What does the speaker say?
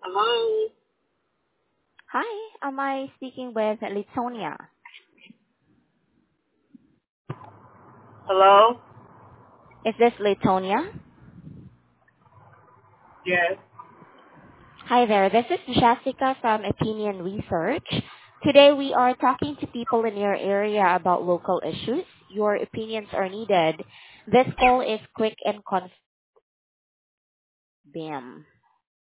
Hello? Hi, am I speaking with Litonia? Hello? Is this Litonia? Yes. Hi there, this is Jessica from Opinion Research. Today we are talking to people in your area about local issues. Your opinions are needed. This call is quick and bam.